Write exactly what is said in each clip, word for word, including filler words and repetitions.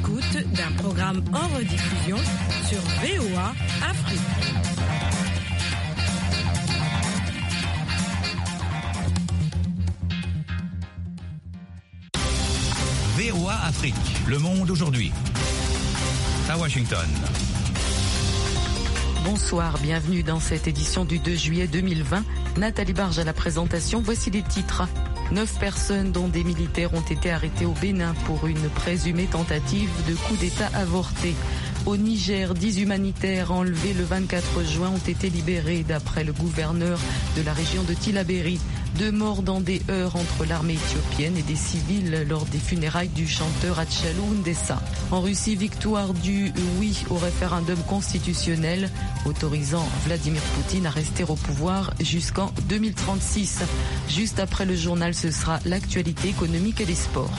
l'écoute d'un programme en rediffusion sur V O A Afrique. V O A Afrique, le monde aujourd'hui. À Washington. Bonsoir, bienvenue dans cette édition du deux juillet deux mille vingt. Nathalie Barge à la présentation, voici les titres. Neuf personnes, dont des militaires, ont été arrêtées au Bénin pour une présumée tentative de coup d'État avorté. Au Niger, dix humanitaires enlevés le vingt-quatre juin ont été libérés d'après le gouverneur de la région de Tillabéri. Deux morts dans des heurts entre l'armée éthiopienne et des civils lors des funérailles du chanteur Hachalu Hundessa. En Russie, victoire du oui au référendum constitutionnel autorisant Vladimir Poutine à rester au pouvoir jusqu'en deux mille trente-six. Juste après le journal, ce sera l'actualité économique et les sports.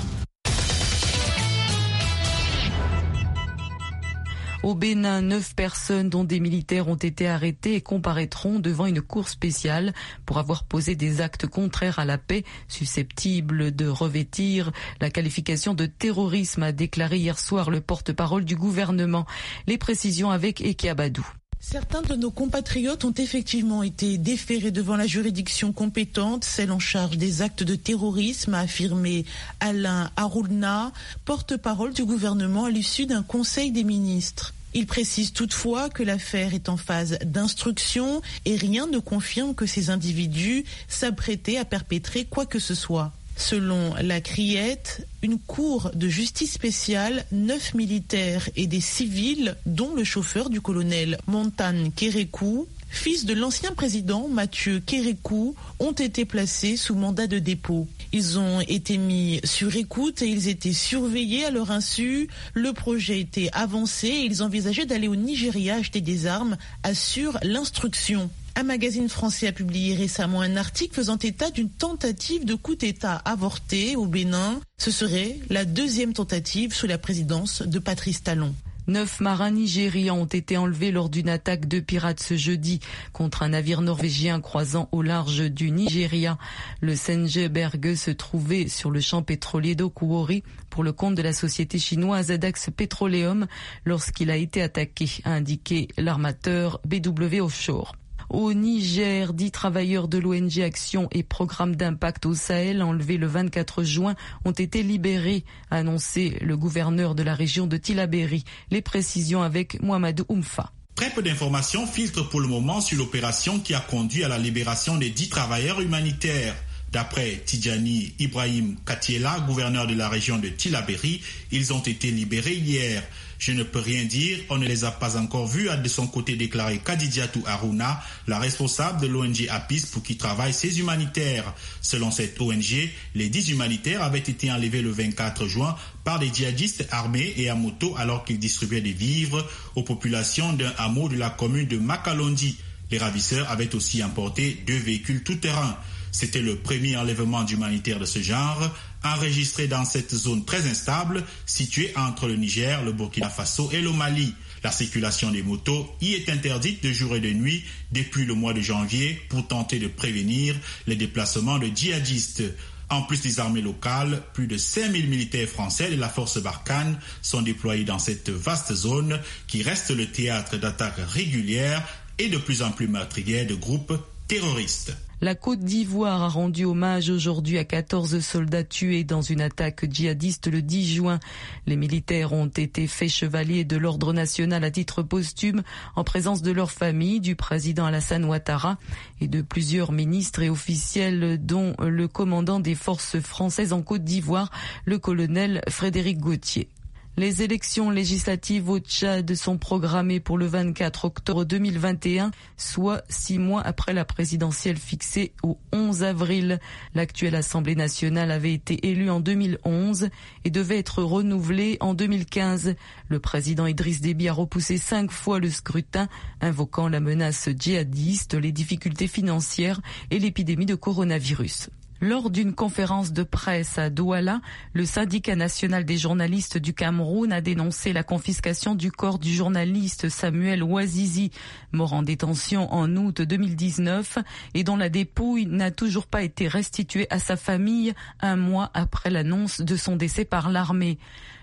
Au Bénin, neuf personnes, dont des militaires, ont été arrêtées et comparaîtront devant une cour spéciale pour avoir posé des actes contraires à la paix, susceptibles de revêtir la qualification de terrorisme, a déclaré hier soir le porte-parole du gouvernement. Les précisions avec Eki Abadou. Certains de nos compatriotes ont effectivement été déférés devant la juridiction compétente, celle en charge des actes de terrorisme, a affirmé Alain Harouna, porte-parole du gouvernement à l'issue d'un conseil des ministres. Il précise toutefois que l'affaire est en phase d'instruction et rien ne confirme que ces individus s'apprêtaient à perpétrer quoi que ce soit. Selon la Criette, une cour de justice spéciale, neuf militaires et des civils, dont le chauffeur du colonel Montane Kérékou, fils de l'ancien président Mathieu Kérékou, ont été placés sous mandat de dépôt. Ils ont été mis sur écoute et ils étaient surveillés à leur insu. Le projet était avancé et ils envisageaient d'aller au Nigeria acheter des armes, assure l'instruction. Un magazine français a publié récemment un article faisant état d'une tentative de coup d'État avorté au Bénin. Ce serait la deuxième tentative sous la présidence de Patrice Talon. Neuf marins nigérians ont été enlevés lors d'une attaque de pirates ce jeudi contre un navire norvégien croisant au large du Nigeria. Le Senjeberg se trouvait sur le champ pétrolier d'Okuwori pour le compte de la société chinoise Adax Petroleum lorsqu'il a été attaqué, a indiqué l'armateur B W Offshore. Au Niger, dix travailleurs de l'O N G Action et Programme d'impact au Sahel, enlevés le vingt-quatre juin, ont été libérés, a annoncé le gouverneur de la région de Tillabéri. Les précisions avec Mohamed Oumfa. Très peu d'informations filtrent pour le moment sur l'opération qui a conduit à la libération des dix travailleurs humanitaires. D'après Tidjani Ibrahim Katiela, gouverneur de la région de Tillabéri, ils ont été libérés hier. Je ne peux rien dire, on ne les a pas encore vus, a de son côté déclaré Kadidiatou Harouna, la responsable de l'O N G APIS pour qui travaillent ces humanitaires. Selon cette O N G, les dix humanitaires avaient été enlevés le vingt-quatre juin par des djihadistes armés et à moto alors qu'ils distribuaient des vivres aux populations d'un hameau de la commune de Makalondi. Les ravisseurs avaient aussi emporté deux véhicules tout-terrain. C'était le premier enlèvement d'humanitaires de ce genre enregistré dans cette zone très instable située entre le Niger, le Burkina Faso et le Mali. La circulation des motos y est interdite de jour et de nuit depuis le mois de janvier pour tenter de prévenir les déplacements de djihadistes. En plus des armées locales, plus de cinq mille militaires français de la force Barkhane sont déployés dans cette vaste zone qui reste le théâtre d'attaques régulières et de plus en plus meurtrières de groupes terroristes. La Côte d'Ivoire a rendu hommage aujourd'hui à quatorze soldats tués dans une attaque djihadiste le dix juin. Les militaires ont été faits chevaliers de l'ordre national à titre posthume en présence de leur famille, du président Alassane Ouattara et de plusieurs ministres et officiels dont le commandant des forces françaises en Côte d'Ivoire, le colonel Frédéric Gauthier. Les élections législatives au Tchad sont programmées pour le vingt-quatre octobre deux mille vingt et un, soit six mois après la présidentielle fixée au onze avril. L'actuelle Assemblée nationale avait été élue en deux mille onze et devait être renouvelée en deux mille quinze. Le président Idriss Déby a repoussé cinq fois le scrutin, invoquant la menace djihadiste, les difficultés financières et l'épidémie de coronavirus. Lors d'une conférence de presse à Douala, le syndicat national des journalistes du Cameroun a dénoncé la confiscation du corps du journaliste Samuel Ouazizi, mort en détention en août deux mille dix-neuf et dont la dépouille n'a toujours pas été restituée à sa famille un mois après l'annonce de son décès par l'armée.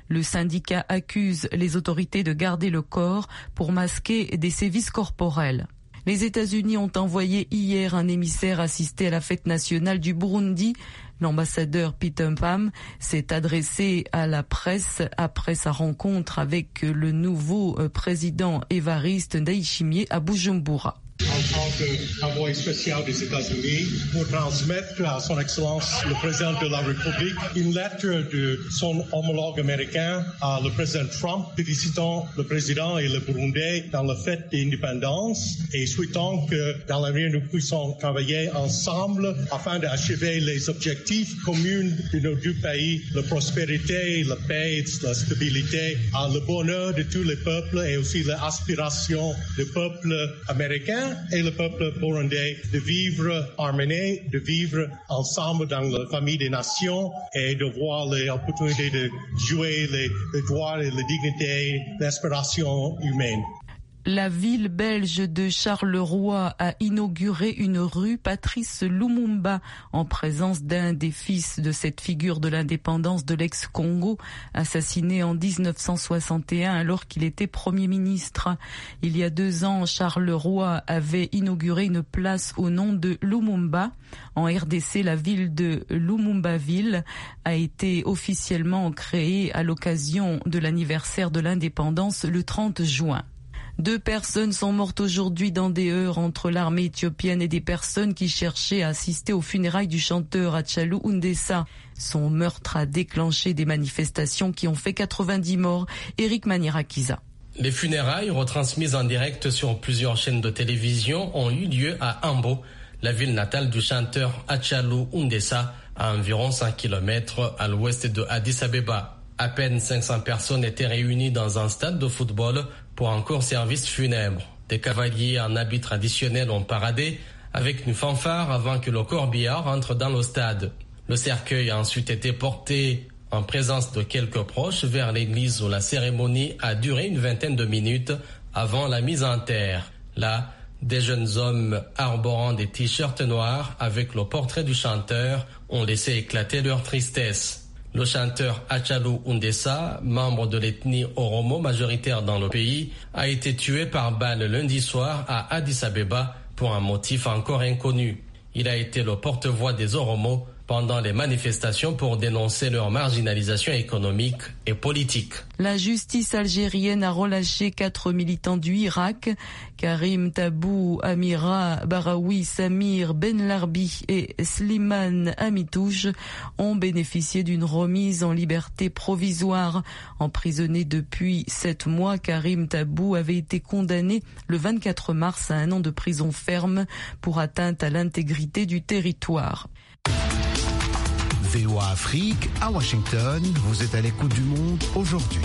Le syndicat accuse les autorités de garder le corps pour masquer des sévices corporels. Les États-Unis ont envoyé hier un émissaire assister à la fête nationale du Burundi. L'ambassadeur Peter Pham s'est adressé à la presse après sa rencontre avec le nouveau président Évariste Ndayishimiye à Bujumbura. En tant qu'envoyé spécial des États-Unis, pour transmettre à son Excellence le président de la République une lettre de son homologue américain à le président Trump, félicitant le président et le Burundais dans la fête d'indépendance et souhaitant que dans l'avenir nous puissions travailler ensemble afin d'achever les objectifs communs de nos deux pays, la prospérité, la paix, la stabilité, le bonheur de tous les peuples et aussi l'aspiration du peuple américain et le peuple burundais de vivre harmonie, de vivre ensemble dans la famille des nations et de voir les opportunités de jouer les, les droits et les dignités, l'aspiration humaine. La ville belge de Charleroi a inauguré une rue Patrice Lumumba en présence d'un des fils de cette figure de l'indépendance de l'ex-Congo, assassiné en dix-neuf cent soixante et un alors qu'il était Premier ministre. Il y a deux ans, Charleroi avait inauguré une place au nom de Lumumba. En R D C, la ville de Lumumbaville a été officiellement créée à l'occasion de l'anniversaire de l'indépendance le trente juin. Deux personnes sont mortes aujourd'hui dans des heurts entre l'armée éthiopienne et des personnes qui cherchaient à assister aux funérailles du chanteur Hachalu Hundessa. Son meurtre a déclenché des manifestations qui ont fait quatre-vingt-dix morts. Eric Manirakiza. Les funérailles, retransmises en direct sur plusieurs chaînes de télévision, ont eu lieu à Ambo, la ville natale du chanteur Hachalu Hundessa, à environ cinq kilomètres à l'ouest de Addis Abeba. À peine cinq cents personnes étaient réunies dans un stade de football pour un court service funèbre. Des cavaliers en habits traditionnels ont paradé avec une fanfare avant que le corbillard entre dans le stade. Le cercueil a ensuite été porté en présence de quelques proches vers l'église où la cérémonie a duré une vingtaine de minutes avant la mise en terre. Là, des jeunes hommes arborant des t-shirts noirs avec le portrait du chanteur ont laissé éclater leur tristesse. Le chanteur Hachalu Hundessa, membre de l'ethnie Oromo majoritaire dans le pays, a été tué par balle lundi soir à Addis Abeba pour un motif encore inconnu. Il a été le porte-voix des Oromo pendant les manifestations pour dénoncer leur marginalisation économique et politique. La justice algérienne a relâché quatre militants du Irak. Karim Tabou, Amira Baraoui, Samir Ben Larbi et Slimane Amitouche ont bénéficié d'une remise en liberté provisoire. Emprisonné depuis sept mois, Karim Tabou avait été condamné le vingt-quatre mars à un an de prison ferme pour atteinte à l'intégrité du territoire. V O A Afrique, à Washington, vous êtes à l'écoute du monde aujourd'hui.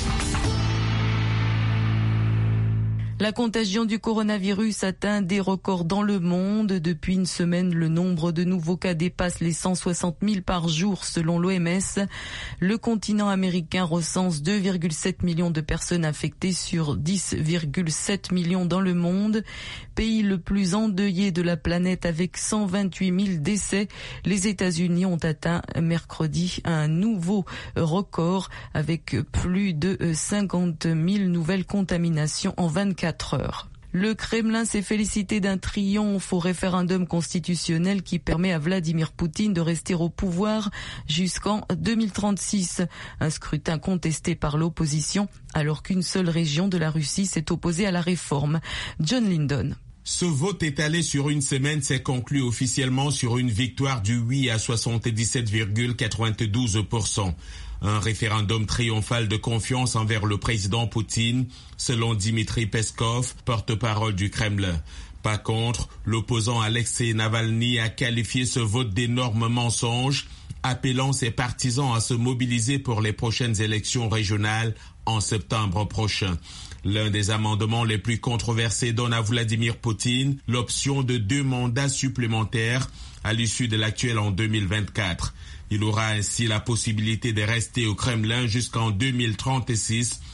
La contagion du coronavirus atteint des records dans le monde. Depuis une semaine, le nombre de nouveaux cas dépasse les cent soixante mille par jour selon l'O M S. Le continent américain recense deux virgule sept millions de personnes infectées sur dix virgule sept millions dans le monde. Pays le plus endeuillé de la planète avec cent vingt-huit mille décès, les États-Unis ont atteint mercredi un nouveau record avec plus de cinquante mille nouvelles contaminations en vingt-quatre heures. Le Kremlin s'est félicité d'un triomphe au référendum constitutionnel qui permet à Vladimir Poutine de rester au pouvoir jusqu'en deux mille trente-six. Un scrutin contesté par l'opposition alors qu'une seule région de la Russie s'est opposée à la réforme. John Lyndon. Ce vote étalé sur une semaine s'est conclu officiellement sur une victoire du oui à soixante-dix-sept virgule quatre-vingt-douze pour cent. Un référendum triomphal de confiance envers le président Poutine, selon Dmitri Peskov, porte-parole du Kremlin. Par contre, l'opposant Alexei Navalny a qualifié ce vote d'énorme mensonge, appelant ses partisans à se mobiliser pour les prochaines élections régionales en septembre prochain. L'un des amendements les plus controversés donne à Vladimir Poutine l'option de deux mandats supplémentaires à l'issue de l'actuel en deux mille vingt-quatre. Il aura ainsi la possibilité de rester au Kremlin jusqu'en deux mille trente-six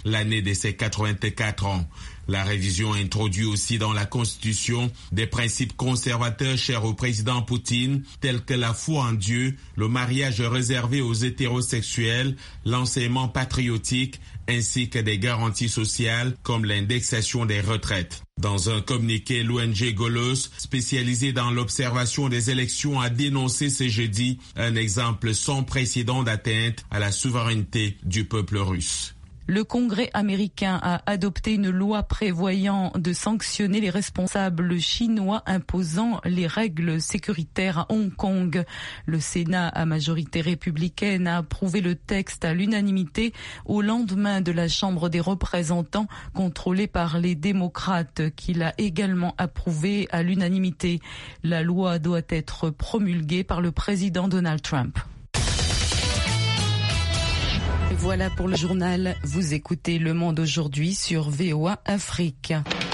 l'année de ses quatre-vingt-quatre ans. La révision introduit aussi dans la Constitution des principes conservateurs chers au président Poutine, tels que la foi en Dieu, le mariage réservé aux hétérosexuels, l'enseignement patriotique, ainsi que des garanties sociales comme l'indexation des retraites. Dans un communiqué, l'O N G Golos, spécialisée dans l'observation des élections, a dénoncé ce jeudi un exemple sans précédent d'atteinte à la souveraineté du peuple russe. Le Congrès américain a adopté une loi prévoyant de sanctionner les responsables chinois imposant les règles sécuritaires à Hong Kong. Le Sénat à majorité républicaine a approuvé le texte à l'unanimité au lendemain de la Chambre des représentants contrôlée par les démocrates qui l'a également approuvé à l'unanimité. La loi doit être promulguée par le président Donald Trump. Voilà pour le journal. Vous écoutez Le Monde aujourd'hui sur V O A Afrique.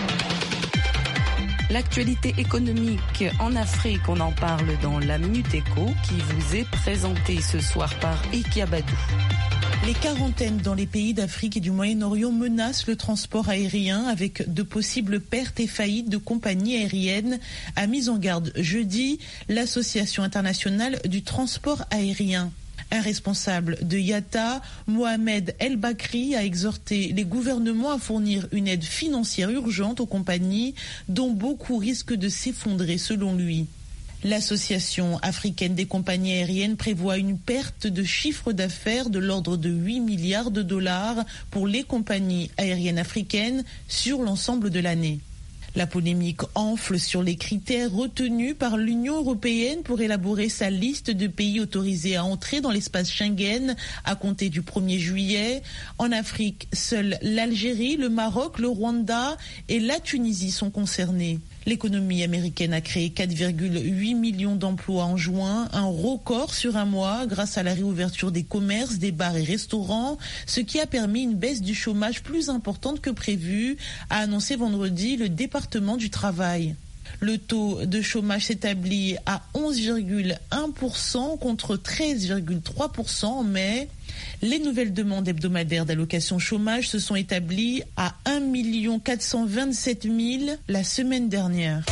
L'actualité économique en Afrique, on en parle dans la Minute Éco qui vous est présentée ce soir par Iki Abadou. Les quarantaines dans les pays d'Afrique et du Moyen-Orient menacent le transport aérien avec de possibles pertes et faillites de compagnies aériennes, a mis en garde jeudi l'Association internationale du transport aérien. Un responsable de I A T A, Mohamed El Bakri, a exhorté les gouvernements à fournir une aide financière urgente aux compagnies dont beaucoup risquent de s'effondrer selon lui. L'Association africaine des compagnies aériennes prévoit une perte de chiffre d'affaires de l'ordre de huit milliards de dollars pour les compagnies aériennes africaines sur l'ensemble de l'année. La polémique enfle sur les critères retenus par l'Union européenne pour élaborer sa liste de pays autorisés à entrer dans l'espace Schengen à compter du premier juillet. En Afrique, seuls l'Algérie, le Maroc, le Rwanda et la Tunisie sont concernés. L'économie américaine a créé quatre virgule huit millions d'emplois en juin, un record sur un mois grâce à la réouverture des commerces, des bars et restaurants, ce qui a permis une baisse du chômage plus importante que prévu, a annoncé vendredi le département du travail. Le taux de chômage s'établit à onze virgule un pour cent contre treize virgule trois pour cent en mai. Les nouvelles demandes hebdomadaires d'allocation chômage se sont établies à un million quatre cent vingt-sept mille la semaine dernière.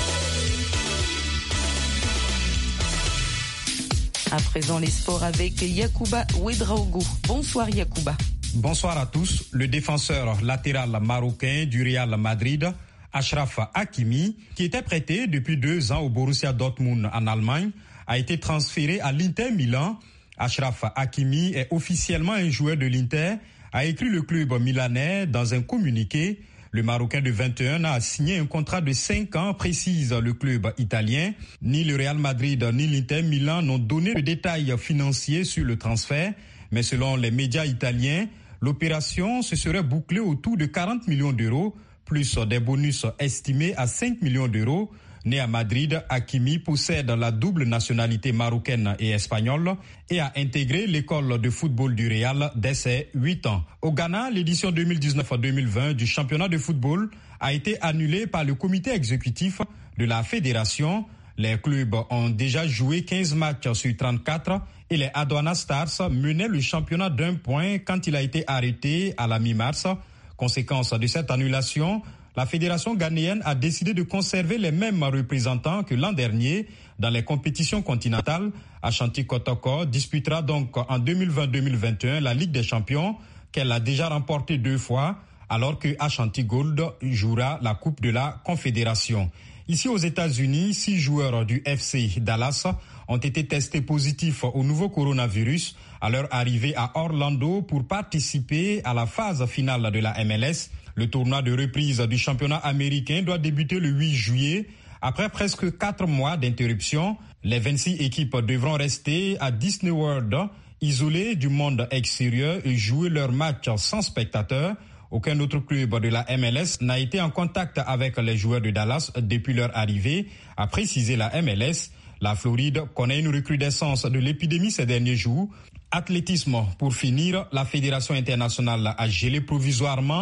À présent, les sports avec Yacouba Ouedraogo. Bonsoir Yacouba. Bonsoir à tous. Le défenseur latéral marocain du Real Madrid, Achraf Hakimi, qui était prêté depuis deux ans au Borussia Dortmund en Allemagne, a été transféré à l'Inter Milan. Achraf Hakimi est officiellement un joueur de l'Inter, a écrit le club milanais dans un communiqué. Le Marocain de vingt et un ans a signé un contrat de cinq ans, précise le club italien. Ni le Real Madrid ni l'Inter Milan n'ont donné de détails financiers sur le transfert, mais selon les médias italiens, l'opération se serait bouclée autour de quarante millions d'euros, plus des bonus estimés à cinq millions d'euros. Né à Madrid, Hakimi possède la double nationalité marocaine et espagnole et a intégré l'école de football du Real dès ses huit ans. Au Ghana, l'édition deux mille dix-neuf deux mille vingt du championnat de football a été annulée par le comité exécutif de la fédération. Les clubs ont déjà joué quinze matchs sur trente-quatre et les Aduana Stars menaient le championnat d'un point quand il a été arrêté à la mi-mars. Conséquence de cette annulation, la fédération ghanéenne a décidé de conserver les mêmes représentants que l'an dernier dans les compétitions continentales. Ashanti Kotoko disputera donc en deux mille vingt deux mille vingt et un la Ligue des Champions qu'elle a déjà remportée deux fois, alors que Ashanti Gold jouera la Coupe de la Confédération. Ici aux États-Unis, six joueurs du F C Dallas ont été testés positifs au nouveau coronavirus à leur arrivée à Orlando pour participer à la phase finale de la M L S. Le tournoi de reprise du championnat américain doit débuter le huit juillet. Après presque quatre mois d'interruption, les vingt-six équipes devront rester à Disney World, isolées du monde extérieur et jouer leurs matchs sans spectateurs. Aucun autre club de la M L S n'a été en contact avec les joueurs de Dallas depuis leur arrivée, a précisé la M L S. La Floride connaît une recrudescence de l'épidémie ces derniers jours. Athlétisme, pour finir, la Fédération internationale a gelé provisoirement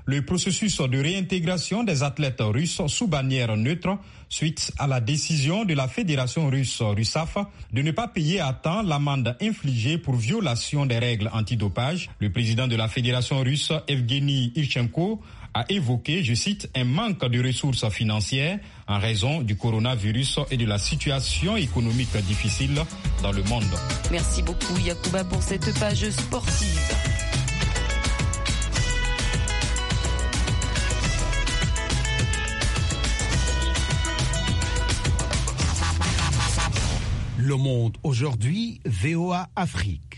le processus de réintégration des athlètes russes sous bannière neutre suite à la décision de la Fédération russe Russaf de ne pas payer à temps l'amende infligée pour violation des règles antidopage. Le président de la Fédération russe, Evgeny Irchenko, a évoqué, je cite, un manque de ressources financières en raison du coronavirus et de la situation économique difficile dans le monde. Merci beaucoup Yacouba pour cette page sportive. Le Monde aujourd'hui, V O A Afrique.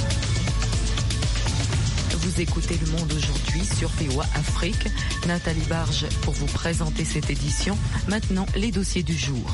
Vous écoutez Le Monde aujourd'hui sur V O A Afrique. Nathalie Barge pour vous présenter cette édition. Maintenant, les dossiers du jour.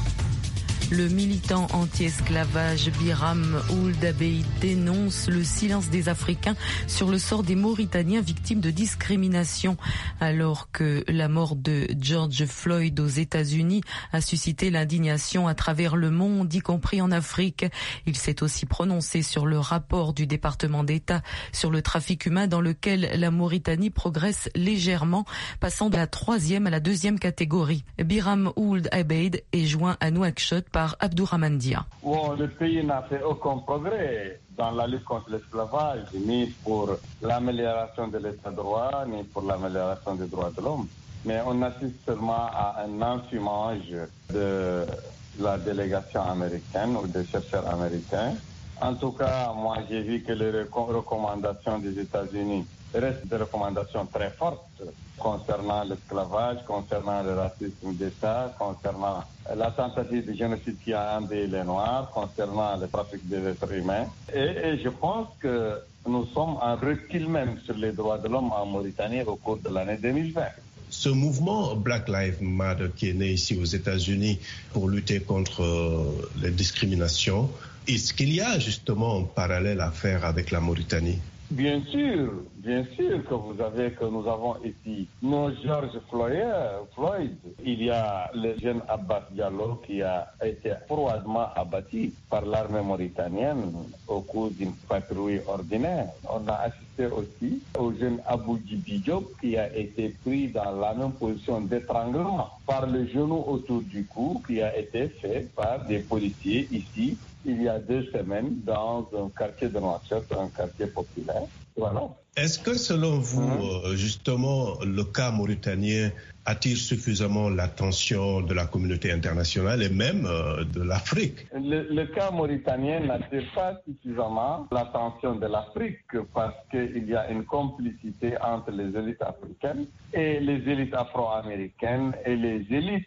Le militant anti-esclavage Biram Ould Abeid dénonce le silence des Africains sur le sort des Mauritaniens victimes de discrimination. Alors que la mort de George Floyd aux États-Unis a suscité l'indignation à travers le monde, y compris en Afrique, il s'est aussi prononcé sur le rapport du département d'État sur le trafic humain dans lequel la Mauritanie progresse légèrement, passant de la troisième à la deuxième catégorie. Biram Ould Abeid est joint à Nouakchott par Abdourahmane Dia. Bon, le pays n'a fait aucun progrès dans la lutte contre l'esclavage, ni pour l'amélioration de l'état de droit, ni pour l'amélioration des droits de l'homme. Mais on assiste seulement à un enfumage de la délégation américaine ou des chercheurs américains. En tout cas, moi j'ai vu que les recommandations des États-Unis restent des recommandations très fortes concernant l'esclavage, concernant le racisme d'État, concernant la tentative de génocide qui a endeuillé les Noirs, concernant le trafic des êtres humains. Et, et je pense que nous sommes en recul même sur les droits de l'homme en Mauritanie au cours de l'année deux mille vingt. Ce mouvement Black Lives Matter qui est né ici aux États-Unis pour lutter contre euh, les discriminations, est-ce qu'il y a justement un parallèle à faire avec la Mauritanie? Bien sûr, bien sûr que vous avez, que nous avons ici nos George Floyd, Floyd. Il y a le jeune Abbas Diallo qui a été froidement abattu par l'armée mauritanienne au cours d'une patrouille ordinaire. On a assisté aussi au jeune Abou Djibi Diop qui a été pris dans la même position d'étranglement par le genou autour du cou qui a été fait par des policiers ici il y a deux semaines dans un quartier de Nouakchott, un quartier populaire. Voilà. Est-ce que selon vous, mmh. justement, le cas mauritanien attire suffisamment l'attention de la communauté internationale et même euh, de l'Afrique? Le, le cas mauritanien n'attire pas suffisamment l'attention de l'Afrique parce qu'il y a une complicité entre les élites africaines et les élites afro-américaines et les élites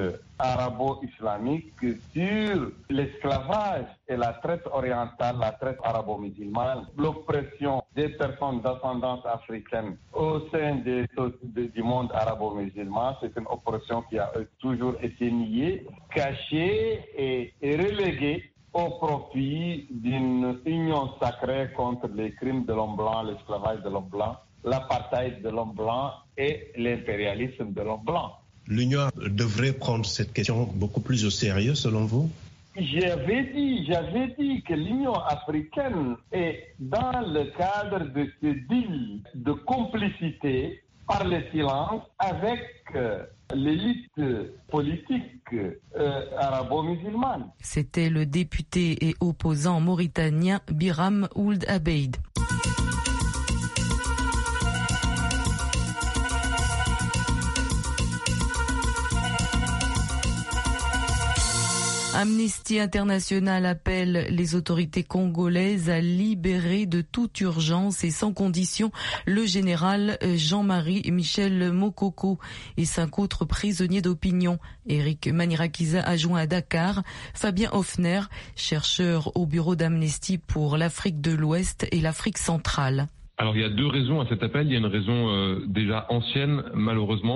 arabo-islamique sur l'esclavage et la traite orientale, la traite arabo-musulmane, l'oppression des personnes d'ascendance africaine au sein des, de, du monde arabo-musulman. C'est une oppression qui a toujours été niée, cachée et, et reléguée au profit d'une union sacrée contre les crimes de l'homme blanc, l'esclavage de l'homme blanc, l'apartheid de l'homme blanc et l'impérialisme de l'homme blanc. L'Union devrait prendre cette question beaucoup plus au sérieux, selon vous? J'avais dit, j'avais dit que l'Union africaine est dans le cadre de ce deal de complicité par le silence avec euh, l'élite politique euh, arabo-musulmane. C'était le député et opposant mauritanien Biram Ould Abeid. Amnesty International appelle les autorités congolaises à libérer de toute urgence et sans condition le général Jean-Marie Michel Mokoko et cinq autres prisonniers d'opinion. Eric Manirakiza, adjoint à Dakar, Fabien Hoffner, chercheur au bureau d'Amnesty pour l'Afrique de l'Ouest et l'Afrique centrale. Alors il y a deux raisons à cet appel. Il y a une raison euh, déjà ancienne, malheureusement,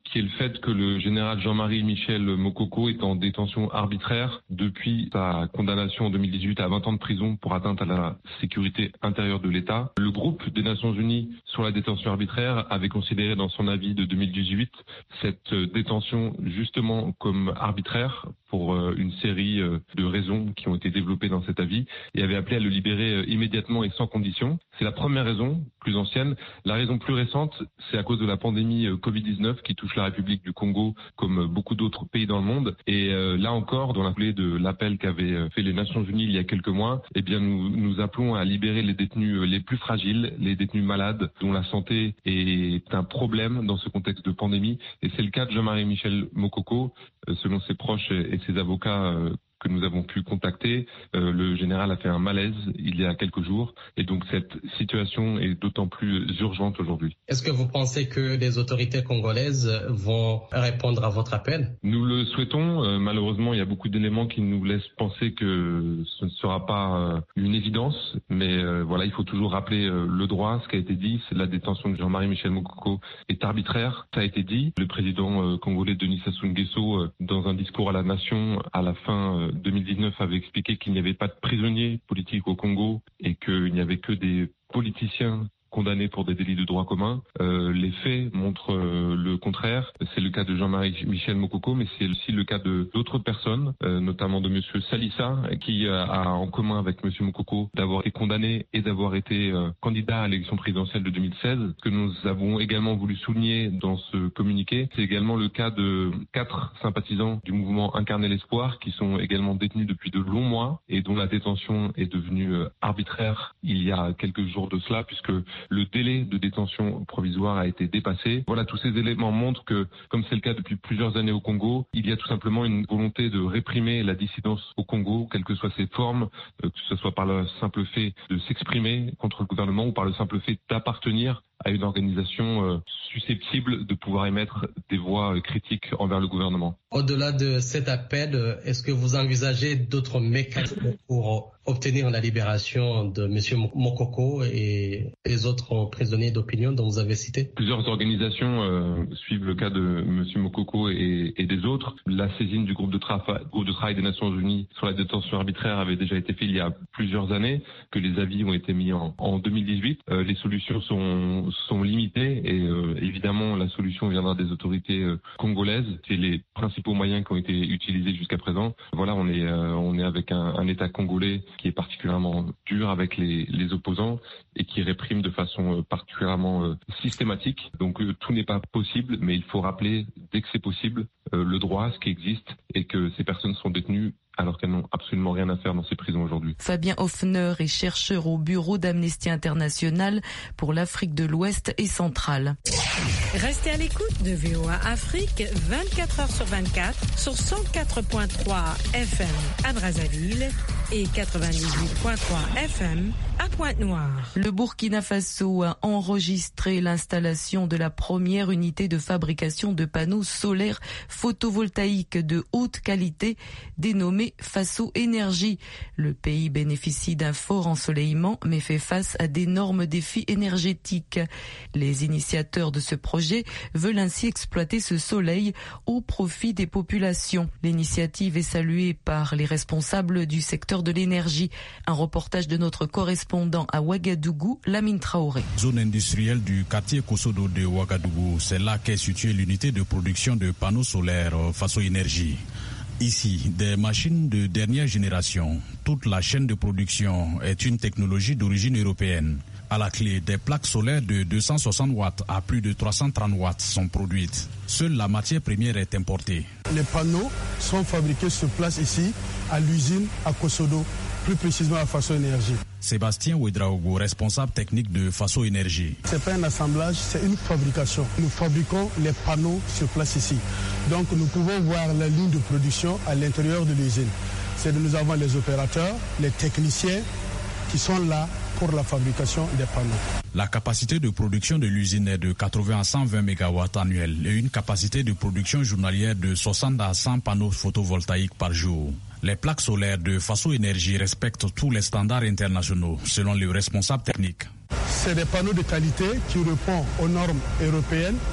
qui est le fait que le général Jean-Marie Michel Mokoko est en détention arbitraire depuis sa condamnation en deux mille dix-huit à vingt ans de prison pour atteinte à la sécurité intérieure de l'État. Le groupe des Nations Unies sur la détention arbitraire avait considéré dans son avis de deux mille dix-huit cette détention justement comme arbitraire pour une série de raisons qui ont été développées dans cet avis et avait appelé à le libérer immédiatement et sans condition. C'est la première raison, plus ancienne. La raison plus récente, c'est à cause de la pandémie covid dix-neuf qui touche la République du Congo comme beaucoup d'autres pays dans le monde. Et euh, là encore, dans la foulée de l'appel qu'avaient fait les Nations Unies il y a quelques mois, eh bien nous, nous appelons à libérer les détenus les plus fragiles, les détenus malades, dont la santé est un problème dans ce contexte de pandémie. Et c'est le cas de Jean-Marie Michel Mokoko, euh, selon ses proches et ses avocats euh, que nous avons pu contacter. Euh, le général a fait un malaise il y a quelques jours et donc cette situation est d'autant plus urgente aujourd'hui. Est-ce que vous pensez que les autorités congolaises vont répondre à votre appel? Nous le souhaitons. Euh, malheureusement, il y a beaucoup d'éléments qui nous laissent penser que ce ne sera pas euh, une évidence, mais euh, voilà, il faut toujours rappeler euh, le droit. Ce qui a été dit, c'est la détention de Jean-Marie Michel Mokoko est arbitraire. Ça a été dit. Le président euh, congolais Denis Sassou Nguesso, euh, dans un discours à la nation à la fin euh, deux mille dix-neuf avait expliqué qu'il n'y avait pas de prisonniers politiques au Congo et qu'il n'y avait que des politiciens condamnés pour des délits de droit commun. Euh, les faits montrent euh, le contraire. C'est le cas de Jean-Marie Michel Mokoko, mais c'est aussi le cas de d'autres personnes, euh, notamment de Monsieur Salissa, qui a, a en commun avec Monsieur Mokoko d'avoir été condamné et d'avoir été euh, candidat à l'élection présidentielle de deux mille seize. Ce que nous avons également voulu souligner dans ce communiqué, c'est également le cas de quatre sympathisants du mouvement Incarner l'Espoir, qui sont également détenus depuis de longs mois et dont la détention est devenue euh, arbitraire il y a quelques jours de cela, puisque le délai de détention provisoire a été dépassé. Voilà, tous ces éléments montrent que, comme c'est le cas depuis plusieurs années au Congo, il y a tout simplement une volonté de réprimer la dissidence au Congo, quelles que soient ses formes, que ce soit par le simple fait de s'exprimer contre le gouvernement ou par le simple fait d'appartenir à une organisation euh, susceptible de pouvoir émettre des voix euh, critiques envers le gouvernement. Au-delà de cet appel, est-ce que vous envisagez d'autres mécanismes pour obtenir la libération de M. Mokoko et les autres prisonniers d'opinion dont vous avez cité? Plusieurs organisations euh, suivent le cas de M. Mokoko et, et des autres. La saisine du groupe de, trava- groupe de travail des Nations Unies sur la détention arbitraire avait déjà été faite il y a plusieurs années, que les avis ont été mis en, en deux mille dix-huit. Euh, les solutions sont sont limitées et euh, évidemment la solution viendra des autorités euh, congolaises. C'est les principaux moyens qui ont été utilisés jusqu'à présent. Voilà, on est euh, on est avec un, un État congolais qui est particulièrement dur avec les, les opposants et qui réprime de façon euh, particulièrement euh, systématique. Donc euh, tout n'est pas possible, mais il faut rappeler dès que c'est possible euh, le droit, ce qui existe, et que ces personnes sont détenues alors qu'elles n'ont absolument rien à faire dans ces prisons aujourd'hui. Fabien Hoffner est chercheur au bureau d'Amnesty International pour l'Afrique de l'Ouest et centrale. Restez à l'écoute de V O A Afrique vingt-quatre heures sur vingt-quatre sur cent quatre virgule trois F M à Brazzaville et quatre-vingt-dix-huit virgule trois F M à Pointe-Noire. Le Burkina Faso a enregistré l'installation de la première unité de fabrication de panneaux solaires photovoltaïques de haute qualité dénommée Faso Énergie. Le pays bénéficie d'un fort ensoleillement mais fait face à d'énormes défis énergétiques. Les initiateurs de ce projet veulent ainsi exploiter ce soleil au profit des populations. L'initiative est saluée par les responsables du secteur de l'énergie. Un reportage de notre correspondant à Ouagadougou, Lamine Traoré. Zone industrielle du quartier Kosodo de Ouagadougou, c'est là qu'est située l'unité de production de panneaux solaires Faso Énergie. Ici, des machines de dernière génération. Toute la chaîne de production est une technologie d'origine européenne. À la clé, des plaques solaires de deux cent soixante watts à plus de trois cent trente watts sont produites. Seule la matière première est importée. Les panneaux sont fabriqués sur place ici, à l'usine à Kosodo, plus précisément à Faso Énergie. Sébastien Ouedraogo, responsable technique de Faso Énergie. Ce n'est pas un assemblage, c'est une fabrication. Nous fabriquons les panneaux sur place ici. Donc nous pouvons voir la ligne de production à l'intérieur de l'usine. C'est que nous avons les opérateurs, les techniciens qui sont là pour la fabrication des panneaux. La capacité de production de l'usine est de quatre-vingts à cent vingt mégawatts annuels et une capacité de production journalière de soixante à cent panneaux photovoltaïques par jour. Les plaques solaires de Faso Énergie respectent tous les standards internationaux, selon les responsables techniques. C'est des panneaux de qualité qui répondent aux normes européennes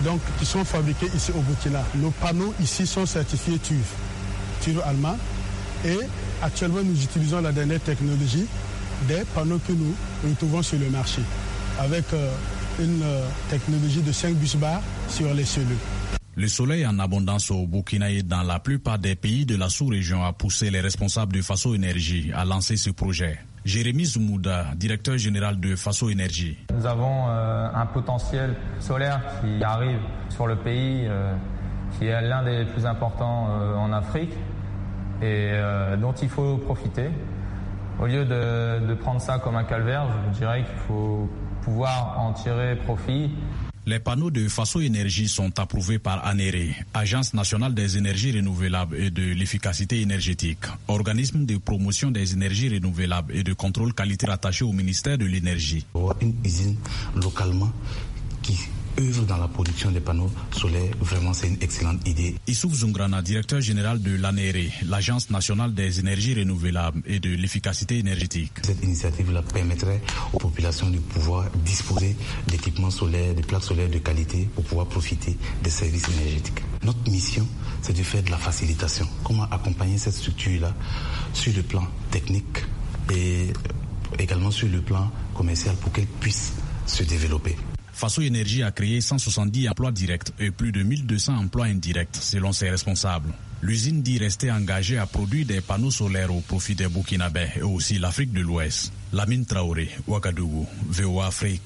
donc qui sont fabriqués ici au Burkina. Nos panneaux ici sont certifiés T U V, T U V allemand. Et actuellement, nous utilisons la dernière technologie des panneaux que nous retrouvons sur le marché, avec euh, une euh, technologie de cinq bus bars sur les cellules. Le soleil en abondance au Burkina et dans la plupart des pays de la sous-région a poussé les responsables de Faso Énergie à lancer ce projet. Jérémy Zoumouda, directeur général de Faso Énergie. Nous avons euh, un potentiel solaire qui arrive sur le pays, euh, qui est l'un des plus importants euh, en Afrique et euh, dont il faut profiter. Au lieu de, de prendre ça comme un calvaire, je dirais qu'il faut pouvoir en tirer profit. Les panneaux de Faso Énergie sont approuvés par ANERE, Agence nationale des énergies renouvelables et de l'efficacité énergétique, organisme de promotion des énergies renouvelables et de contrôle qualité rattaché au ministère de l'énergie. Une usine localement qui œuvre dans la production des panneaux solaires, vraiment c'est une excellente idée. Issouf Zungrana, directeur général de l'ANERE, l'Agence nationale des énergies renouvelables et de l'efficacité énergétique. Cette initiative-là permettrait aux populations de pouvoir disposer d'équipements solaires, de plaques solaires de qualité pour pouvoir profiter des services énergétiques. Notre mission, c'est de faire de la facilitation. Comment accompagner cette structure-là sur le plan technique et également sur le plan commercial pour qu'elle puisse se développer. Faso Énergie a créé cent soixante-dix emplois directs et plus de mille deux cents emplois indirects, selon ses responsables. L'usine dit rester engagée à produire des panneaux solaires au profit des Burkinabés et aussi l'Afrique de l'Ouest. Lamine Traoré, Ouagadougou, V O A Afrique.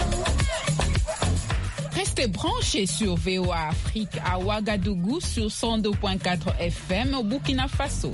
Restez branchés sur V O A Afrique à Ouagadougou sur cent deux virgule quatre F M au Burkina Faso.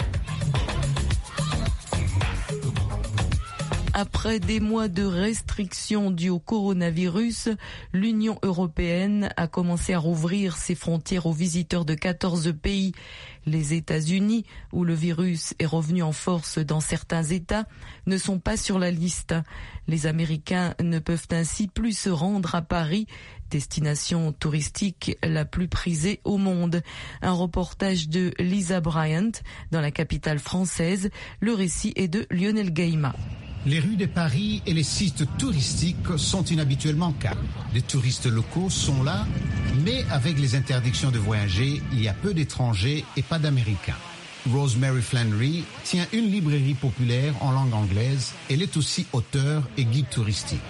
Après des mois de restrictions dues au coronavirus, l'Union européenne a commencé à rouvrir ses frontières aux visiteurs de quatorze pays. Les États-Unis, où le virus est revenu en force dans certains États, ne sont pas sur la liste. Les Américains ne peuvent ainsi plus se rendre à Paris, destination touristique la plus prisée au monde. Un reportage de Lisa Bryant dans la capitale française. Le récit est de Lionel Gaïma. Les rues de Paris et les sites touristiques sont inhabituellement calmes. Les touristes locaux sont là, mais avec les interdictions de voyager, il y a peu d'étrangers et pas d'Américains. Rosemary Flannery tient une librairie populaire en langue anglaise. Elle est aussi auteure et guide touristique.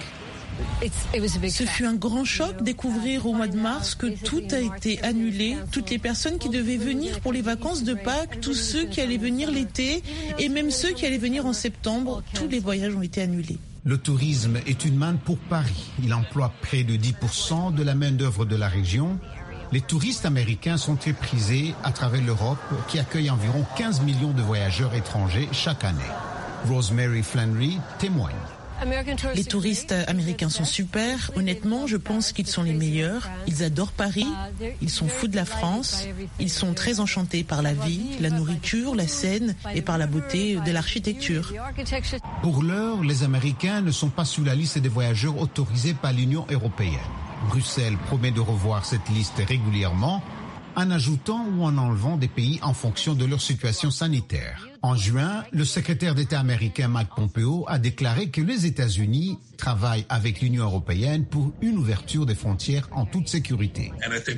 Ce fut un grand choc découvrir au mois de mars que tout a été annulé. Toutes les personnes qui devaient venir pour les vacances de Pâques, tous ceux qui allaient venir l'été et même ceux qui allaient venir en septembre, tous les voyages ont été annulés. Le tourisme est une manne pour Paris. Il emploie près de dix pour cent de la main-d'œuvre de la région. Les touristes américains sont très prisés à travers l'Europe qui accueille environ quinze millions de voyageurs étrangers chaque année. Rosemary Flannery témoigne. Les touristes américains sont super. Honnêtement, je pense qu'ils sont les meilleurs. Ils adorent Paris. Ils sont fous de la France. Ils sont très enchantés par la vie, la nourriture, la scène et par la beauté de l'architecture. Pour l'heure, les Américains ne sont pas sous la liste des voyageurs autorisés par l'Union européenne. Bruxelles promet de revoir cette liste régulièrement en ajoutant ou en enlevant des pays en fonction de leur situation sanitaire. En juin, le secrétaire d'État américain Mike Pompeo a déclaré que les États-Unis travaillent avec l'Union européenne pour une ouverture des frontières en toute sécurité.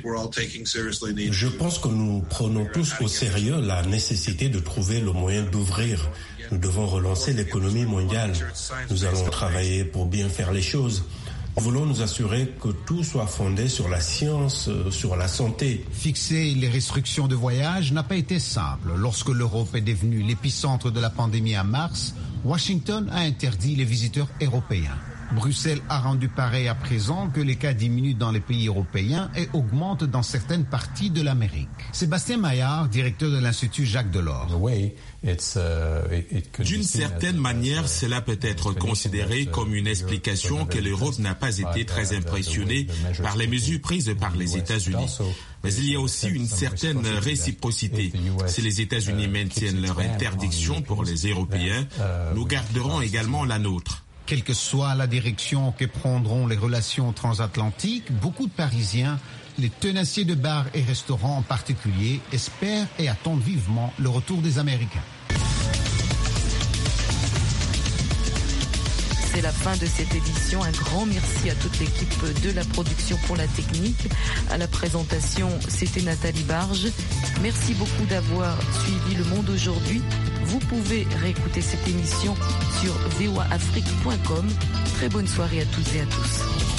Je pense que nous prenons tous au sérieux la nécessité de trouver le moyen d'ouvrir. Nous devons relancer l'économie mondiale. Nous allons travailler pour bien faire les choses. Nous voulons nous assurer que tout soit fondé sur la science, sur la santé. Fixer les restrictions de voyage n'a pas été simple. Lorsque l'Europe est devenue l'épicentre de la pandémie en mars, Washington a interdit les visiteurs européens. Bruxelles a rendu pareil à présent que les cas diminuent dans les pays européens et augmentent dans certaines parties de l'Amérique. Sébastien Maillard, directeur de l'Institut Jacques Delors. D'une certaine manière, cela peut être considéré comme une explication que l'Europe n'a pas été très impressionnée par les mesures prises par les États-Unis. Mais il y a aussi une certaine réciprocité. Si les États-Unis maintiennent leur interdiction pour les Européens, nous garderons également la nôtre. Quelle que soit la direction que prendront les relations transatlantiques, beaucoup de Parisiens, les tenanciers de bars et restaurants en particulier, espèrent et attendent vivement le retour des Américains. C'est la fin de cette édition. Un grand merci à toute l'équipe de la production pour la technique. À la présentation, c'était Nathalie Barge. Merci beaucoup d'avoir suivi Le Monde aujourd'hui. Vous pouvez réécouter cette émission sur v o a afrique point com. Très bonne soirée à toutes et à tous.